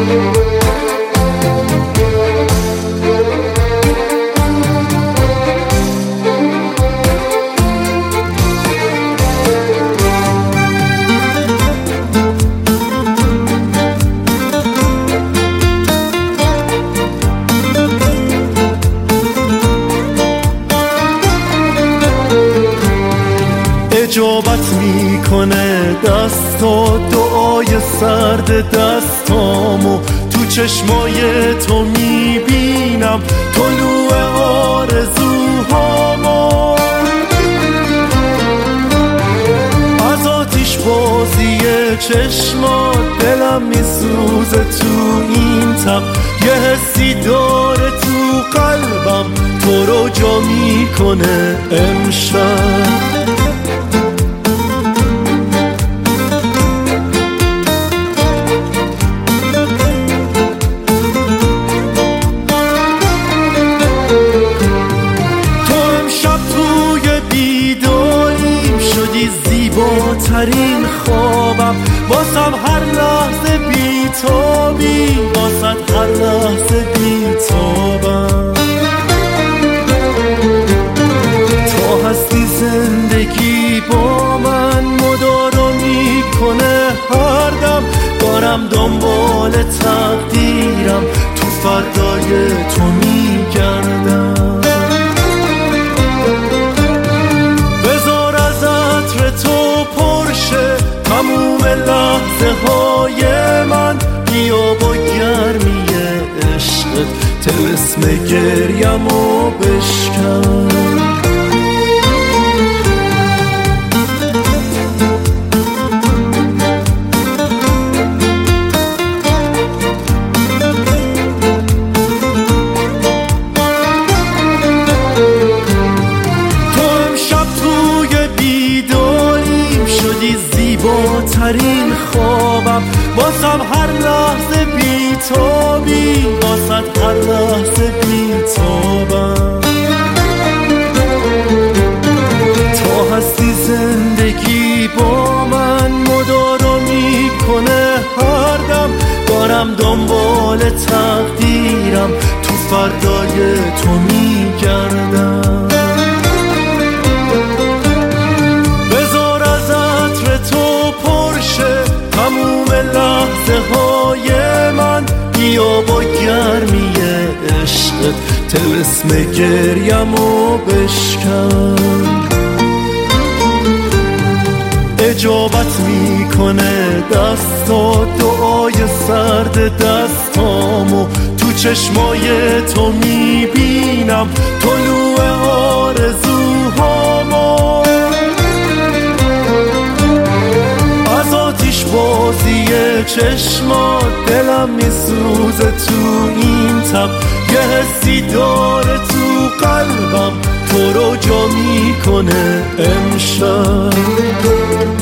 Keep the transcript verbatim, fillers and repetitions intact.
اجابت میکنه دست و دعای سرد دستامو تو چشمای تو میبینم طلوع آرزوهامو از آتیش بازی چشمات دلم میسوزه تو این تب یه حسی داره تو قلبم تو رو جا میکنه امشب زیباترین خوابم واسم هر لحظه بیتابی واسد هر لحظه بیتابم تا هستی زندگی با من مدارا میکنه هر دم دارم دنبال تقدیرم تو فردای تو میگردم تو پرشه تموم لحظه های من بیا با گرمی عشقت طلسم گریم و بشکن زیباترین خوابم واسم هر لحظه بیتابی واسد هر لحظه بیتابم تا هستی زندگی با من مدارا میکنه هر دم دارم دنبال تقدیرم تو فردای تو میگردم تموم لحظه های من بیا با گرمی عشقت طلسم گریم و بشکن اجابت میکنه دست و دعای سرد دستامو تو چشمای تو میبینم طلوع آرزوهامو بازی چشمات دلم میسوزه تو این تب یه حسی داره تو قلبم تو رو جا میکنه امشب